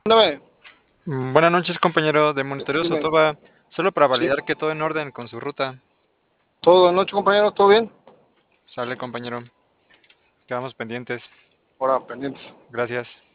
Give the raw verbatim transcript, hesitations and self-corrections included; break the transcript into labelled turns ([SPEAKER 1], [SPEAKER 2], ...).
[SPEAKER 1] Mándame.
[SPEAKER 2] Mm, Buenas noches, compañero de
[SPEAKER 1] Eh,
[SPEAKER 2] Monitoreo
[SPEAKER 1] Dime.
[SPEAKER 2] Sotoba. Solo para
[SPEAKER 1] Sí.
[SPEAKER 2] validar que todo en orden con su ruta.
[SPEAKER 1] Todo de noche, compañero, ¿todo bien?
[SPEAKER 2] Sale, compañero. Quedamos pendientes.
[SPEAKER 1] Ahora, pendientes.
[SPEAKER 2] Gracias.